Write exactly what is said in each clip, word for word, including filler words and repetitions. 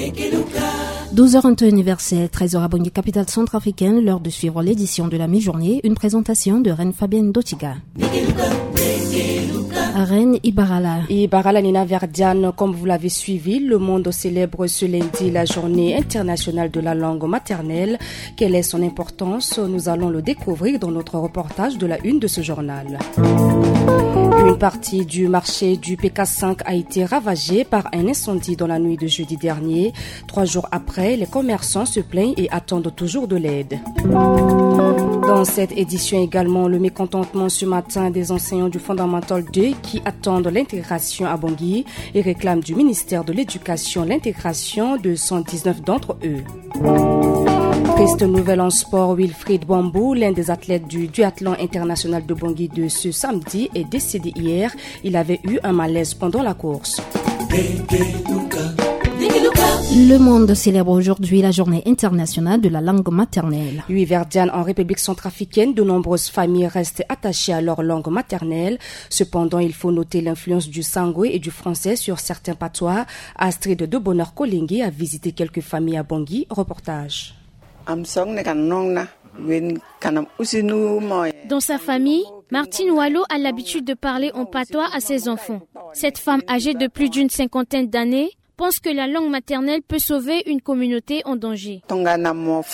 douze heures vingt et un universel, treize heures à Bangui, capitale centrafricaine, l'heure de suivre l'édition de la mi-journée, une présentation de Reine Fabienne Dotiga. Reine Ibarala. Ibarala Nina Verdiane, comme vous l'avez suivi, le monde célèbre ce lundi la journée internationale de la langue maternelle. Quelle est son importance? Nous allons le découvrir dans notre reportage de la une de ce journal. Une partie du marché du P K cinq a été ravagée par un incendie dans la nuit de jeudi dernier. Trois jours après, les commerçants se plaignent et attendent toujours de l'aide. Dans cette édition également, le mécontentement ce matin des enseignants du Fondamental deux qui attendent l'intégration à Bangui et réclament du ministère de l'Éducation l'intégration de cent dix-neuf d'entre eux. Triste nouvelle en sport, Wilfried Bambou, l'un des athlètes du duathlon international de Bangui de ce samedi, est décédé hier. Il avait eu un malaise pendant la course. Le monde célèbre aujourd'hui la journée internationale de la langue maternelle. Oui, Verdiane, en République centrafricaine, de nombreuses familles restent attachées à leur langue maternelle. Cependant, il faut noter l'influence du sangwe et du français sur certains patois. Astrid de Bonheur Kolingui a visité quelques familles à Bangui. Reportage. Dans sa famille, Martine Wallo a l'habitude de parler en patois à ses enfants. Cette femme âgée de plus d'une cinquantaine d'années pense que la langue maternelle peut sauver une communauté en danger. Apprendre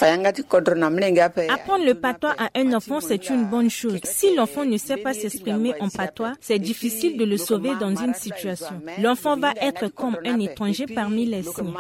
le patois à un enfant, c'est une bonne chose. Si l'enfant ne sait pas s'exprimer en patois, c'est difficile de le sauver dans une situation. L'enfant va être comme un étranger parmi les siens.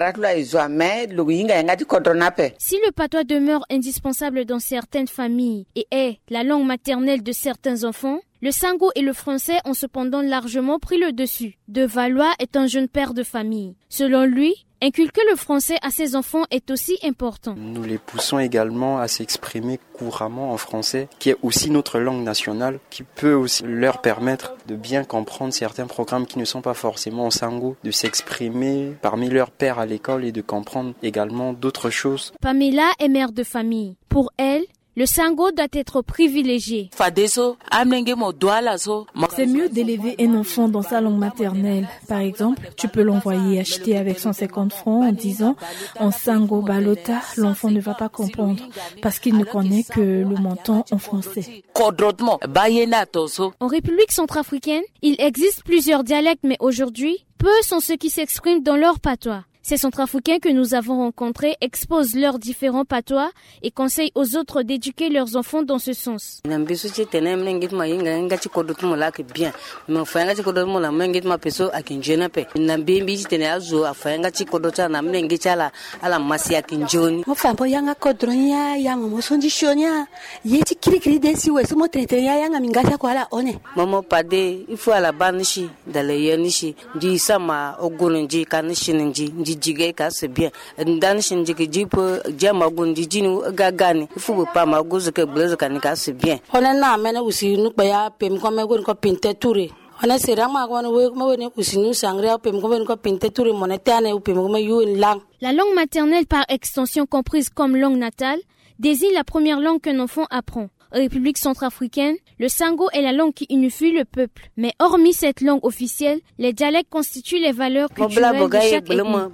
Si le patois demeure indispensable dans certaines familles et est la langue maternelle de certains enfants, le sango et le français ont cependant largement pris le dessus. De Valois est un jeune père de famille. Selon lui, inculquer le français à ses enfants est aussi important. Nous les poussons également à s'exprimer couramment en français, qui est aussi notre langue nationale, qui peut aussi leur permettre de bien comprendre certains programmes qui ne sont pas forcément en sango, de s'exprimer parmi leurs pairs à l'école et de comprendre également d'autres choses. Pamela est mère de famille. Pour elle, le sango doit être privilégié. C'est mieux d'élever un enfant dans sa langue maternelle. Par exemple, tu peux l'envoyer acheter avec cent cinquante francs en disant en sango balota, l'enfant ne va pas comprendre parce qu'il ne connaît que le montant en français. En République centrafricaine, il existe plusieurs dialectes, mais aujourd'hui, peu sont ceux qui s'expriment dans leur patois. Ces Centrafricains que nous avons rencontrés exposent leurs différents patois et conseillent aux autres d'éduquer leurs enfants dans ce sens. Jige ka se bien dan shin jige jipo jama gundi jinu gagani fu pa ma gozo ke blaze kan ka se bien hona na mena usi nu pa ya pem ko me gon ko pinte touré hona sera ma ko we ma we usi nu sangre pem ko gon ko pinte touré monetane u pem ko me yu lang. La langue maternelle par extension comprise comme langue natale désigne la première langue qu'un enfant apprend. République centrafricaine, le sango est la langue qui unifie le peuple. Mais hormis cette langue officielle, les dialectes constituent les valeurs culturelles de chaque ethnie.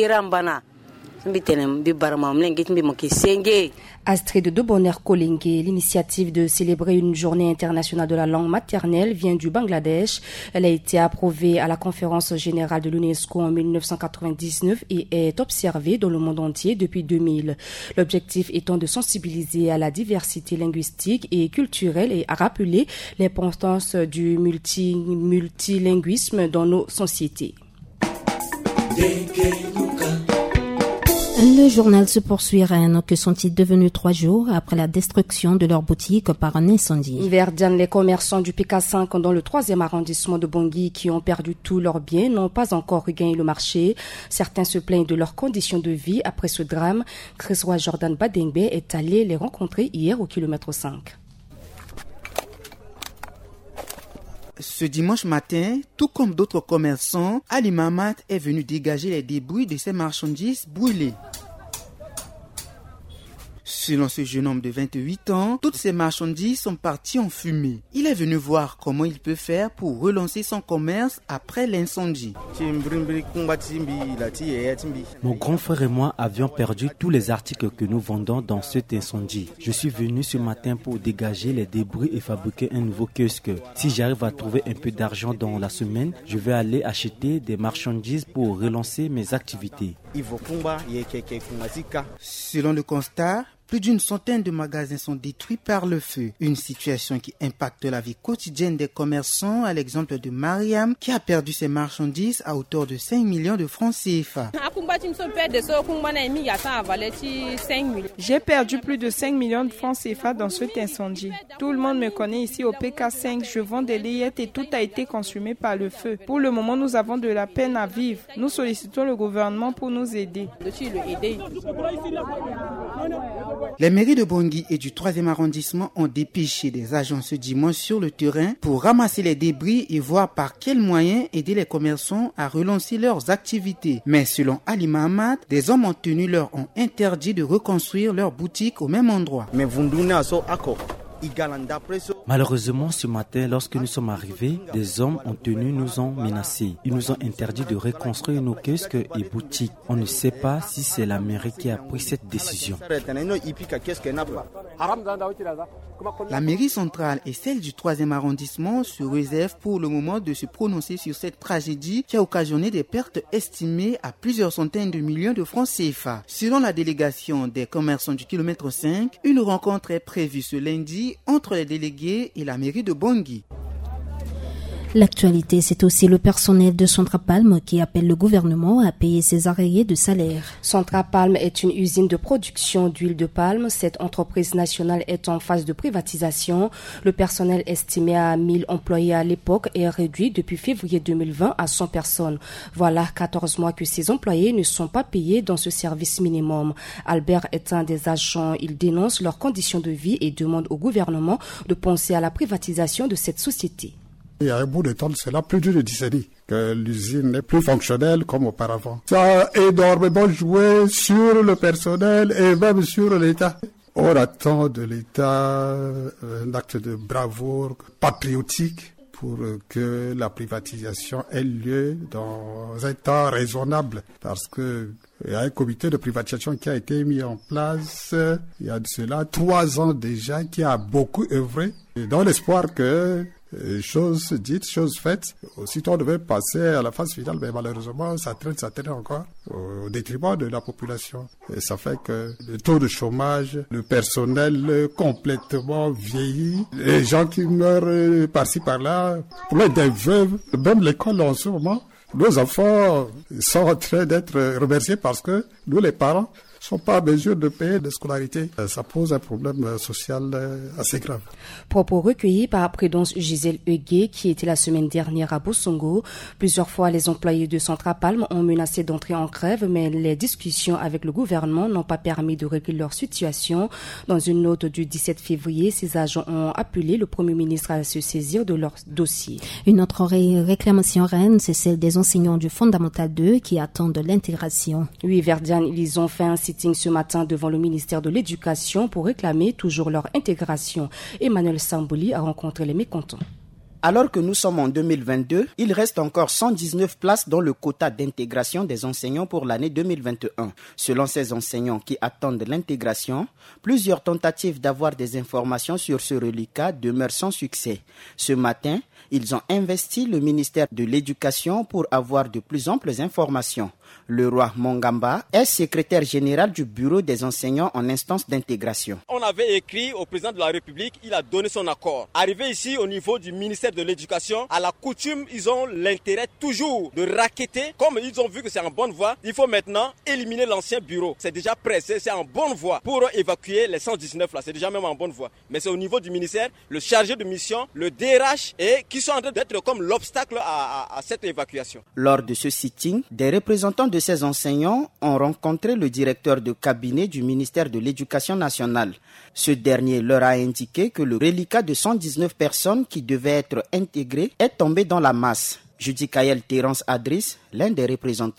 Astrid de Bonheur Kolingui, l'initiative de célébrer une journée internationale de la langue maternelle vient du Bangladesh. Elle a été approuvée à la conférence générale de l'UNESCO en mille neuf cent quatre-vingt-dix-neuf et est observée dans le monde entier depuis deux mille. L'objectif étant de sensibiliser à la diversité linguistique et culturelle et à rappeler l'importance du multi, multilinguisme dans nos sociétés. Le journal se poursuit. Rennes, que sont-ils devenus trois jours après la destruction de leur boutique par un incendie? Verdiane, les commerçants du P K cinq dans le troisième arrondissement de Bangui qui ont perdu tous leurs biens n'ont pas encore regagné le marché. Certains se plaignent de leurs conditions de vie après ce drame. Chris-Roy Jordan Badengbe est allé les rencontrer hier au kilomètre cinq. Ce dimanche matin, tout comme d'autres commerçants, Ali Mamat est venu dégager les débris de ses marchandises brûlées. Selon ce jeune homme de vingt-huit ans, toutes ces marchandises sont parties en fumée. Il est venu voir comment il peut faire pour relancer son commerce après l'incendie. Mon grand frère et moi avions perdu tous les articles que nous vendons dans cet incendie. Je suis venu ce matin pour dégager les débris et fabriquer un nouveau kiosque. Si j'arrive à trouver un peu d'argent dans la semaine, je vais aller acheter des marchandises pour relancer mes activités. Selon le constat, plus d'une centaine de magasins sont détruits par le feu. Une situation qui impacte la vie quotidienne des commerçants, à l'exemple de Mariam, qui a perdu ses marchandises à hauteur de cinq millions de francs C F A. J'ai perdu plus de cinq millions de francs C F A dans cet incendie. Tout le monde me connaît ici au P K cinq. Je vends des layettes et tout a été consumé par le feu. Pour le moment, nous avons de la peine à vivre. Nous sollicitons le gouvernement pour nous aider. Les mairies de Bangui et du troisième arrondissement ont dépêché des agents ce dimanche sur le terrain pour ramasser les débris et voir par quels moyens aider les commerçants à relancer leurs activités. Mais selon Ali Mahamad, des hommes en tenue leur ont interdit de reconstruire leurs boutiques au même endroit. Malheureusement, ce matin, lorsque nous sommes arrivés, des hommes en tenue nous ont menacés. Ils nous ont interdit de reconstruire nos kiosques et boutiques. On ne sait pas si c'est la mairie qui a pris cette décision. La mairie centrale et celle du troisième arrondissement se réservent pour le moment de se prononcer sur cette tragédie qui a occasionné des pertes estimées à plusieurs centaines de millions de francs C F A. Selon la délégation des commerçants du kilomètre cinq, une rencontre est prévue ce lundi entre les délégués et la mairie de Bangui. L'actualité, c'est aussi le personnel de Centrapalm qui appelle le gouvernement à payer ses arriérés de salaire. Centrapalm est une usine de production d'huile de palme. Cette entreprise nationale est en phase de privatisation. Le personnel estimé à mille employés à l'époque est réduit depuis février deux mille vingt à cent personnes. Voilà quatorze mois que ces employés ne sont pas payés dans ce service minimum. Albert est un des agents. Il dénonce leurs conditions de vie et demande au gouvernement de penser à la privatisation de cette société. Il y a un bout de temps, c'est là plus d'une décennie que l'usine n'est plus fonctionnelle comme auparavant. Ça a énormément joué sur le personnel et même sur l'État. On attend de l'État un acte de bravoure patriotique pour que la privatisation ait lieu dans un temps raisonnable. Parce que il y a un comité de privatisation qui a été mis en place il y a de cela trois ans déjà, qui a beaucoup œuvré, dans l'espoir que chose dites, chose faites, aussitôt on devait passer à la phase finale, mais malheureusement ça traîne, ça traîne encore au détriment de la population. Et ça fait que le taux de chômage, le personnel complètement vieilli, les gens qui meurent par-ci par-là, pour les des veuves, même l'école en ce moment, nos enfants sont en train d'être remerciés parce que nous les parents ne sont pas en mesure de payer de scolarité. Ça pose un problème social assez grave. Propos recueillis par Prudence Gisèle Huguet, qui était la semaine dernière à Bosongo. Plusieurs fois, les employés de Centrapalm ont menacé d'entrer en grève, mais les discussions avec le gouvernement n'ont pas permis de régler leur situation. Dans une note du dix-sept février, ces agents ont appelé le Premier ministre à se saisir de leur dossier. Une autre ré- réclamation reine, c'est celle des enseignants du Fondamental deux qui attendent l'intégration. Oui, Verdiane, ils ont fait un sitting ce matin devant le ministère de l'Éducation pour réclamer toujours leur intégration. Emmanuel Sambouli a rencontré les mécontents. Alors que nous sommes en deux mille vingt-deux, il reste encore cent dix-neuf places dans le quota d'intégration des enseignants pour l'année deux mille vingt et un. Selon ces enseignants qui attendent l'intégration, plusieurs tentatives d'avoir des informations sur ce reliquat demeurent sans succès. Ce matin, ils ont investi le ministère de l'Éducation pour avoir de plus amples informations. Le roi Mongamba est secrétaire général du bureau des enseignants en instance d'intégration. On avait écrit au président de la République, il a donné son accord. Arrivé ici au niveau du ministère de l'Éducation, à la coutume, ils ont l'intérêt toujours de racketter. Comme ils ont vu que c'est en bonne voie, il faut maintenant éliminer l'ancien bureau. C'est déjà prêt, c'est en bonne voie pour évacuer les cent dix-neuf là. C'est déjà même en bonne voie. Mais c'est au niveau du ministère, le chargé de mission, le D R H, et qui sont en train d'être comme l'obstacle à, à, à cette évacuation. Lors de ce sitting, des représentants de ces enseignants ont rencontré le directeur de cabinet du ministère de l'Éducation nationale. Ce dernier leur a indiqué que le reliquat de cent dix-neuf personnes qui devaient être intégrées est tombé dans la masse. Judikaël Terence Adris, l'un des représentants.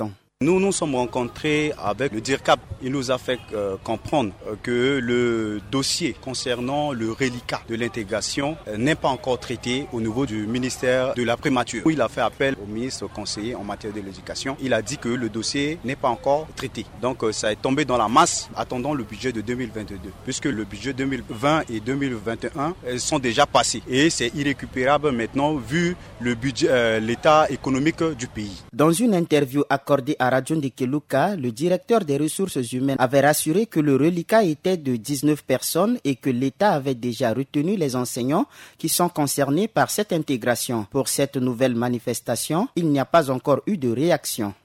Nous nous sommes rencontrés avec le D I R C A P. Il nous a fait euh, comprendre que le dossier concernant le reliquat de l'intégration euh, n'est pas encore traité au niveau du ministère de la Primature. Il a fait appel au ministre conseiller en matière de l'éducation. Il a dit que le dossier n'est pas encore traité. Donc euh, ça est tombé dans la masse, attendant le budget de deux mille vingt-deux. Puisque le budget deux mille vingt et deux mille vingt et un euh, sont déjà passés. Et c'est irrécupérable maintenant vu le budget, euh, l'état économique du pays. Dans une interview accordée à Radio Ndekeluka, le directeur des ressources humaines avait rassuré que le reliquat était de dix-neuf personnes et que l'État avait déjà retenu les enseignants qui sont concernés par cette intégration. Pour cette nouvelle manifestation, il n'y a pas encore eu de réaction.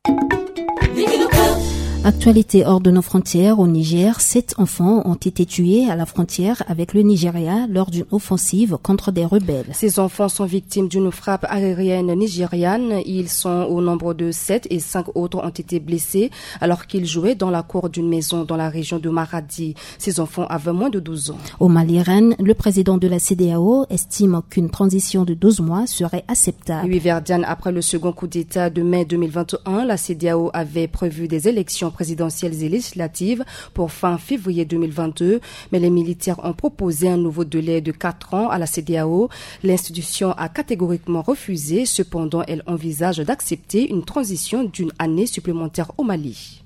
Actualité hors de nos frontières, au Niger, sept enfants ont été tués à la frontière avec le Nigeria lors d'une offensive contre des rebelles. Ces enfants sont victimes d'une frappe aérienne nigériane. Ils sont au nombre de sept et cinq autres ont été blessés alors qu'ils jouaient dans la cour d'une maison dans la région de Maradi. Ces enfants avaient moins de douze ans. Au Mali, Rennes, le président de la C E D E A O estime qu'une transition de douze mois serait acceptable. Oui, Verdiane, après le second coup d'État de mai deux mille vingt et un, la C E D E A O avait prévu des élections présidentielles et législatives pour fin février deux mille vingt-deux, mais les militaires ont proposé un nouveau délai de quatre ans à la C E D E A O. L'institution a catégoriquement refusé, cependant elle envisage d'accepter une transition d'une année supplémentaire au Mali.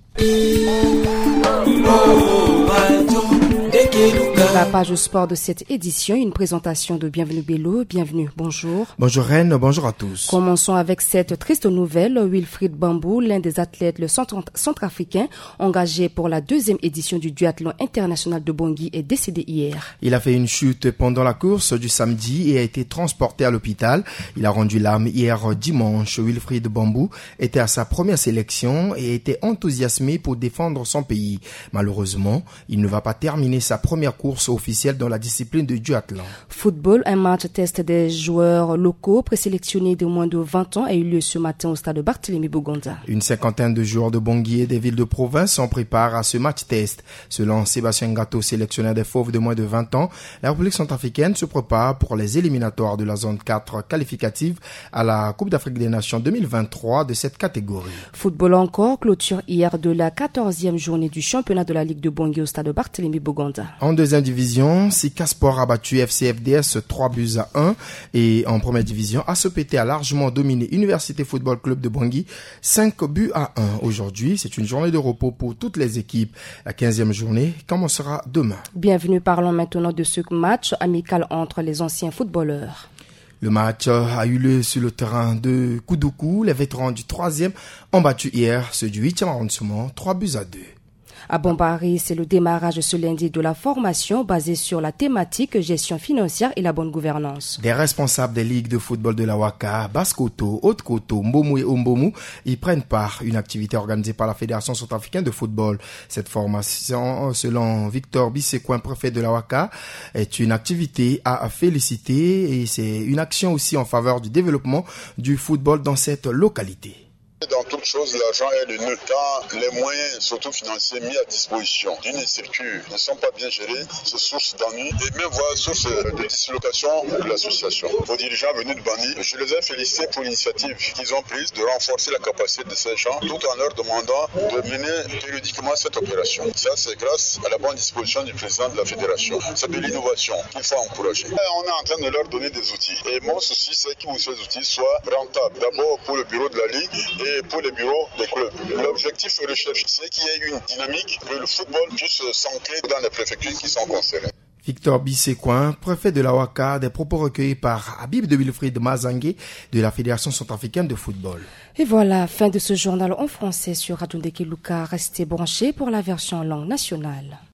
La page sport de cette édition, une présentation de Bienvenue Bello. Bienvenue, bonjour. Bonjour Reine, bonjour à tous. Commençons avec cette triste nouvelle. Wilfried Bambou, l'un des athlètes le centrafricain engagé pour la deuxième édition du duathlon international de Bangui, est décédé hier. Il a fait une chute pendant la course du samedi et a été transporté à l'hôpital. Il a rendu l'âme hier dimanche. Wilfried Bambou était à sa première sélection et était enthousiasmé pour défendre son pays. Malheureusement, il ne va pas terminer sa première course officielle dans la discipline de duathlon. Football, un match test des joueurs locaux présélectionnés de moins de vingt ans a eu lieu ce matin au stade Barthélemy Boganda. Une cinquantaine de joueurs de Bangui et des villes de province s'en préparent à ce match test. Selon Sébastien Gato, sélectionneur des fauves de moins de vingt ans, la République centrafricaine se prépare pour les éliminatoires de la zone quatre qualificative à la Coupe d'Afrique des Nations deux mille vingt-trois de cette catégorie. Football encore, clôture hier de la quatorzième journée du championnat de la Ligue de Bangui au stade Barthélemy Boganda. En deuxième division, Sika Sport a battu F C F D S trois buts à un et en première division, A S P T a largement dominé Université Football Club de Bangui cinq buts à un. Aujourd'hui, c'est une journée de repos pour toutes les équipes. La quinzième journée commencera demain. Bienvenue, parlons maintenant de ce match amical entre les anciens footballeurs. Le match a eu lieu sur le terrain de Koudoukou. Les vétérans du troisième ont battu hier ceux du huitième arrondissement trois buts à deux. À Bombari, c'est le démarrage ce lundi de la formation basée sur la thématique gestion financière et la bonne gouvernance. Des responsables des ligues de football de la Ouaka, Basse-Koto, Haute-Koto, Mbomu et Ombomu y prennent part, une activité organisée par la Fédération centrafricaine de football. Cette formation, selon Victor Bissecoin, préfet de la Ouaka, est une activité à féliciter et c'est une action aussi en faveur du développement du football dans cette localité. Dans toute chose, l'argent est le nœud. Quand les moyens, surtout financiers, mis à disposition d'une structure ne sont pas bien gérés, c'est source d'ennui et même voire source de dislocation de l'association. Vos dirigeants venus de Bani, je les ai félicités pour l'initiative qu'ils ont prise de renforcer la capacité de ces gens tout en leur demandant de mener périodiquement cette opération. Ça, c'est grâce à la bonne disposition du président de la fédération. C'est de l'innovation qu'il faut encourager. Et on est en train de leur donner des outils. Et mon souci, c'est que ces outils soient rentables. D'abord pour le bureau de la Ligue et pour les bureaux des clubs. L'objectif de recherche, c'est qu'il y ait une dynamique, que le football puisse s'ancrer dans les préfectures qui sont concernées. Victor Bissecoin, préfet de la Ouaka, des propos recueillis par Habib de Wilfried Mazangue de la Fédération centrafricaine de football. Et voilà, fin de ce journal en français sur Radio Ndekeluka. Restez branchés pour la version langue nationale.